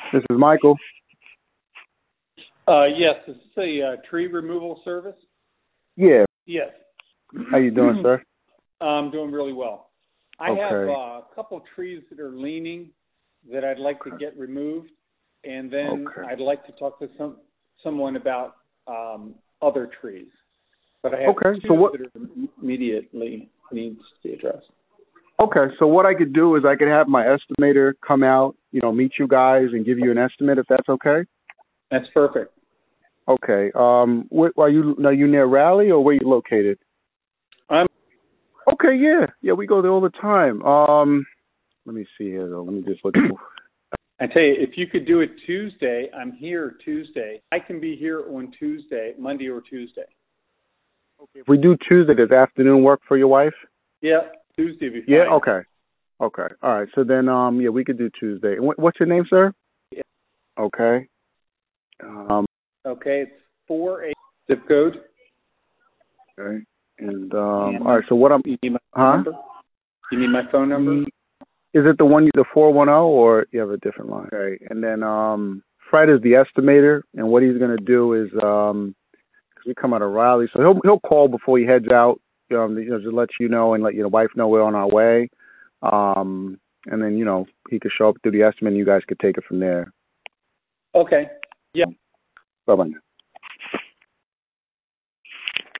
This is Michael. Yes, this is a tree removal service. Yeah. Yes. How you doing, sir? I'm doing really well. I Okay. have a couple trees that are leaning that I'd like to get removed, and then I'd like to talk to someone about other trees. But I have two that are immediately needs to be addressed. Okay, so what I could do is I could have my estimator come out, meet you guys and give you an estimate if that's okay. That's perfect. Okay. Are you near Raleigh or where you located? Okay, yeah, we go there all the time. Let me see here though. Let me just look. I tell you, if you could do it Tuesday, I'm here Tuesday. I can be here on Tuesday, Monday or Tuesday. Okay. If we do Tuesday, does afternoon work for your wife? Yeah, Tuesday would be fine. Yeah. Okay. Okay. All right. So then, we could do Tuesday. What's your name, sir? Yeah. Okay. Okay, it's 48 zip code. Okay. And all right. So what you need my phone number? You need my phone number? Is it the 410, or you have a different line? Okay. And then Fred is the estimator, and what he's gonna do is because we come out of Raleigh, so he'll call before he heads out, just let you know and let your wife know we're on our way. And then he could show up, do the estimate, and you guys could take it from there. Okay. Yeah. Bye bye.